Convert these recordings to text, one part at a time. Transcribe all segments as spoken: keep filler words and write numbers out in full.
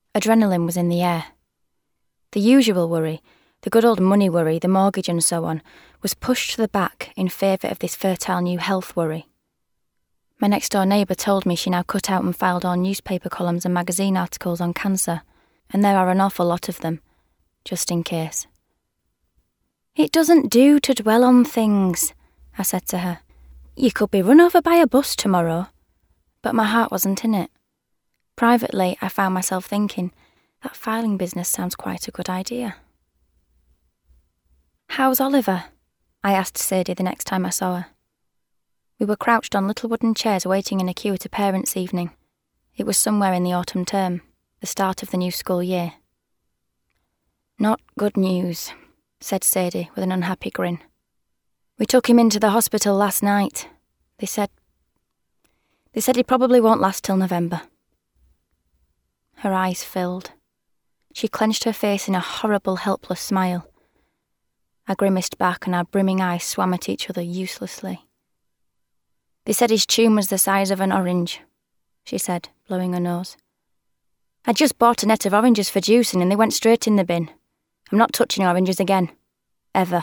Adrenaline was in the air. The usual worry, the good old money worry, the mortgage and so on, was pushed to the back in favour of this fertile new health worry. My next-door neighbour told me she now cut out and filed all newspaper columns and magazine articles on cancer, and there are an awful lot of them, just in case. "It doesn't do to dwell on things," I said to her. "You could be run over by a bus tomorrow." But my heart wasn't in it. Privately, I found myself thinking, that filing business sounds quite a good idea. "How's Oliver?" I asked Sadie the next time I saw her. We were crouched on little wooden chairs waiting in a queue at a parents' evening. It was somewhere in the autumn term, the start of the new school year. "Not good news," said Sadie with an unhappy grin. "We took him into the hospital last night. They said... They said he probably won't last till November." Her eyes filled. She clenched her face in a horrible, helpless smile. I grimaced back and our brimming eyes swam at each other uselessly. "They said his tumour's the size of an orange," she said, blowing her nose. "I just bought a net of oranges for juicing and they went straight in the bin. I'm not touching oranges again. Ever."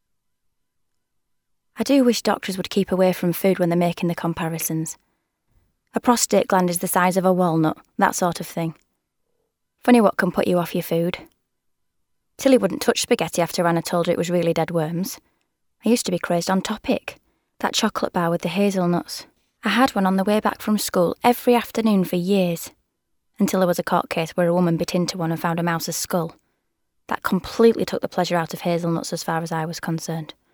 I do wish doctors would keep away from food when they're making the comparisons. A prostate gland is the size of a walnut, that sort of thing. Funny what can put you off your food. Tilly wouldn't touch spaghetti after Anna told her it was really dead worms. I used to be crazed on Topic, that chocolate bar with the hazelnuts. I had one on the way back from school every afternoon for years, until there was a court case where a woman bit into one and found a mouse's skull. That completely took the pleasure out of hazelnuts as far as I was concerned.